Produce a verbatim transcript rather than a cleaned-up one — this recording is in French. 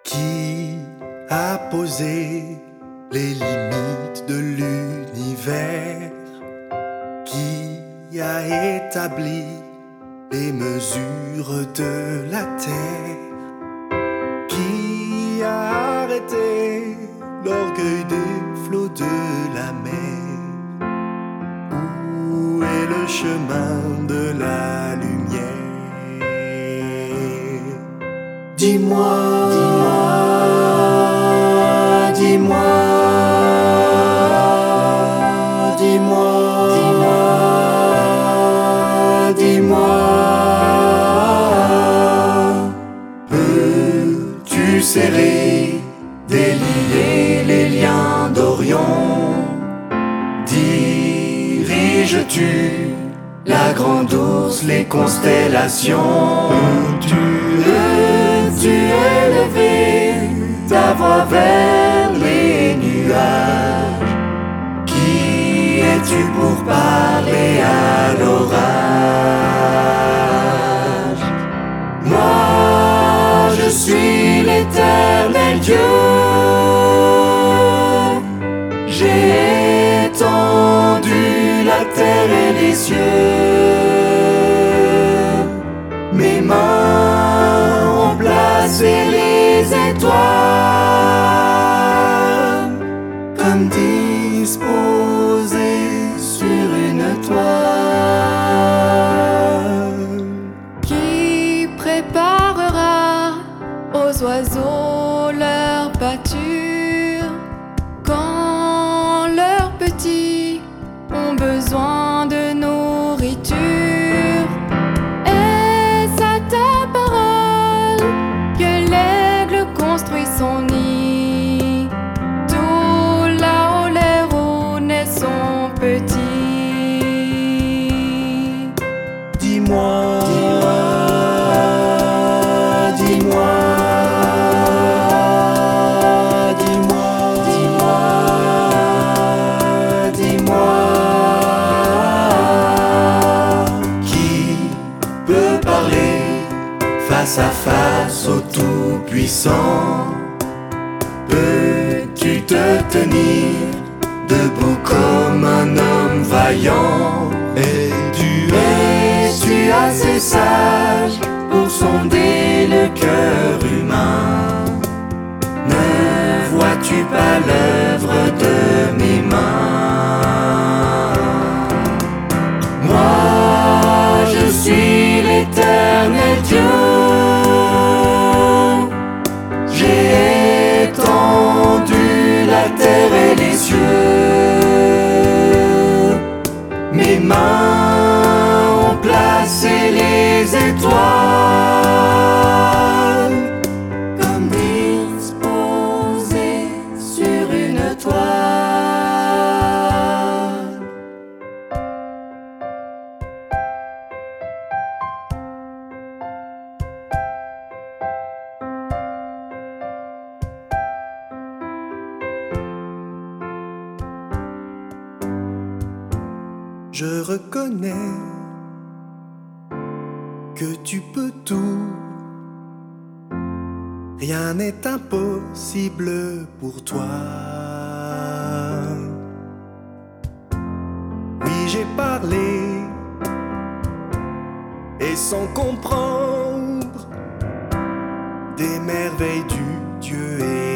Qui a posé les limites de l'univers? Qui a établi les mesures de la terre? Qui a arrêté l'orgueil des flots de la mer? Où est le chemin de la lumière? Dis-moi, dis-moi, dis-moi, dis-moi, dis-moi, dis-moi. Peux-tu serrer, délier les liens d'Orion? Diriges-tu la grande ours, les constellations? Peux-tu tu élever ta voix vers les nuages? Qui es-tu pour parler à l'orage? Moi, je suis l'éternel Dieu. J'ai étendu la terre et les cieux. Mes mains ont placé les étoiles comme disposées sur une toile. Qui préparera aux oiseaux leur pâture quand leurs petits ont besoin de nourriture? Son nid, tout là-haut les roues sont petits. Dis-moi, dis-moi, dis-moi, dis-moi, dis-moi, dis-moi. Qui peut parler face à face au Tout-Puissant? Peux-tu te tenir debout comme un homme vaillant? Es-tu es-tu assez sage pour sonder le cœur humain? Ne vois-tu pas l'œuvre de mes mains? Moi, je suis l'éternel Dieu. J'ai étendu la terre et les cieux. Mes mains ont placé les étoiles comme disposées sur une toile. Je reconnais que tu peux tout. Rien n'est impossible pour toi. Oui, j'ai parlé et sans comprendre des merveilles du Dieu et